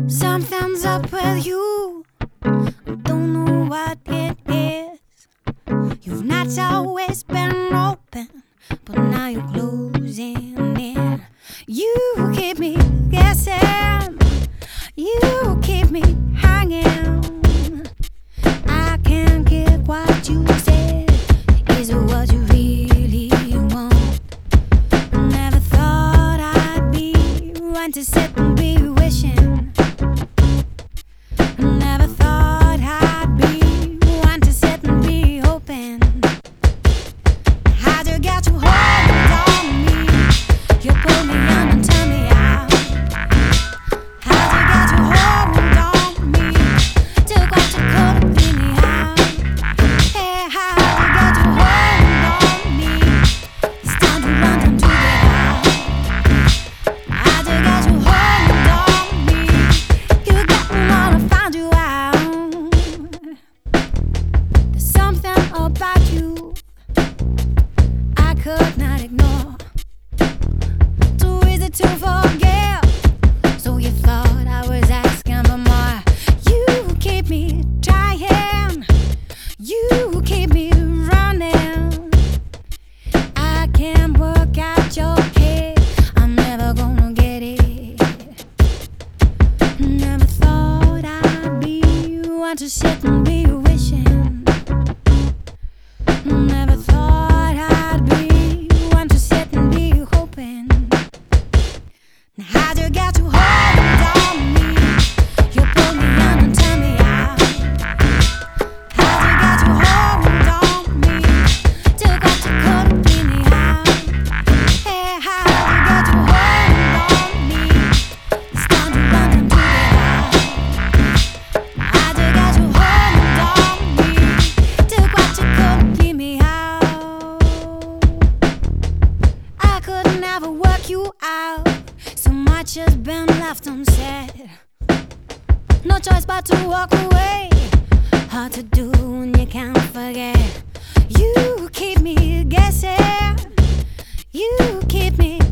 Something's up with you. I don't know what it is. You've not always been open, but now you're closing in. You keep me guessing. You keep me hanging. I can't get what you said. Is it what you really want? Never thought I'd be one to sit and be wishing. Never thought I'd be one to sit and be hoping. How'd you get to hold on me? You pull me on and turn me out. How'd you get to hold on me? Took what you could to clean me out. Hey, how'd you get to hold on me? It's time to run, time to get out. How'd you get to hold on me? You got me wanna find you out. There's something about you I could not ignore. Too easy to forget. So you thought I was asking for more. You keep me trying. You keep me running. I can't work out your head. I'm never gonna get it. Never thought I'd be one to sit and be wishing. Never thought I'd be one to sit and be hoping. Now how'd you get to hold on me? You pull me on and turn me out. How'd you get to hold on me? Took what you could to clean me out. Hey, how'd you get to hold on me? It's time to run, time to get out. How'd you get to hold on me? Took what you could to clean me out. I could never work you out. So much has been left unsaid. No choice but to walk away. Hard to do when you can't forget. You keep me guessing. You keep me